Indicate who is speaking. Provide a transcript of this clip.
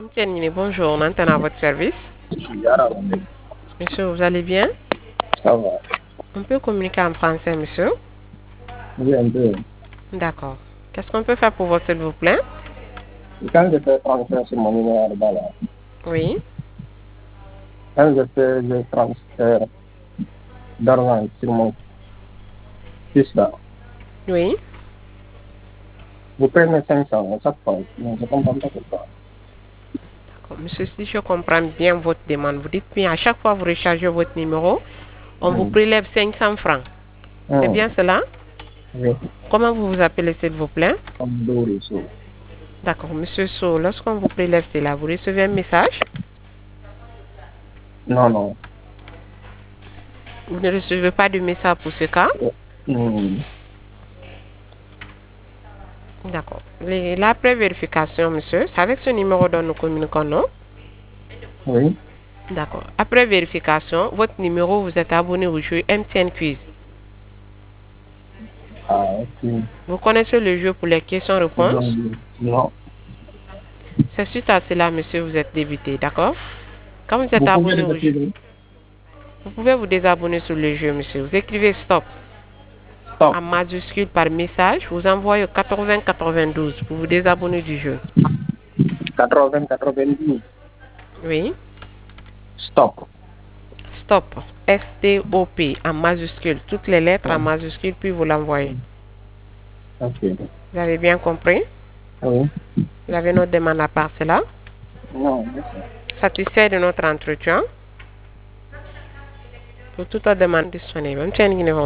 Speaker 1: Bonjour, maintenant à votre service. Monsieur, vous allez bien?
Speaker 2: Ça va.
Speaker 1: On peut communiquer en français, monsieur?
Speaker 2: Oui, un peu.
Speaker 1: D'accord. Qu'est-ce qu'on peut faire pour vous, s'il vous plaît?
Speaker 2: Quand je fais transfert sur mon numéro de balade,
Speaker 1: Oui,
Speaker 2: quand je fais le transfert d'argent sur mon fils là,
Speaker 1: oui.
Speaker 2: vous prenez 500 à chaque fois. Mais je ne comprends pas pourquoi.
Speaker 1: D'accord. Monsieur, si je comprends bien votre demande, vous dites bien à chaque fois que vous rechargez votre numéro, on vous prélève 500 francs. C'est
Speaker 2: Hum,
Speaker 1: bien cela?
Speaker 2: oui,
Speaker 1: Comment vous vous appelez, s'il vous plaît?
Speaker 2: comme Dory, so.
Speaker 1: D'accord, monsieur So, lorsqu'on vous prélève cela, vous recevez un message?
Speaker 2: Non, non.
Speaker 1: Vous ne recevez pas de message pour ce cas?
Speaker 2: Hum,
Speaker 1: D'accord. La pré-vérification, monsieur, c'est avec ce numéro dont nous communiquons, non?
Speaker 2: oui.
Speaker 1: D'accord. Après vérification, votre numéro, vous êtes abonné au jeu MTN Quiz.
Speaker 2: Ah, ok.
Speaker 1: Vous connaissez le jeu pour les questions-réponses?
Speaker 2: Non.
Speaker 1: C'est suite à cela, monsieur, vous êtes débité, d'accord? Quand vous êtes
Speaker 2: Vous pouvez
Speaker 1: abonné au jeu,
Speaker 2: répéter?
Speaker 1: vous pouvez vous désabonner sur le jeu, monsieur. Vous écrivez stop
Speaker 2: Stop.
Speaker 1: en majuscule par message, vous envoyez au 8092 pour vous désabonner du jeu.
Speaker 2: 80-90.
Speaker 1: Oui.
Speaker 2: Stop.
Speaker 1: Stop. S-T-O-P en majuscule, toutes les lettres en majuscule, puis vous l'envoyez.
Speaker 2: Ok.
Speaker 1: Vous avez bien compris?
Speaker 2: Oui.
Speaker 1: Vous avez notre demande à part cela?
Speaker 2: Non, merci.
Speaker 1: Satisfait de notre entretien? Pour toute demande disponible.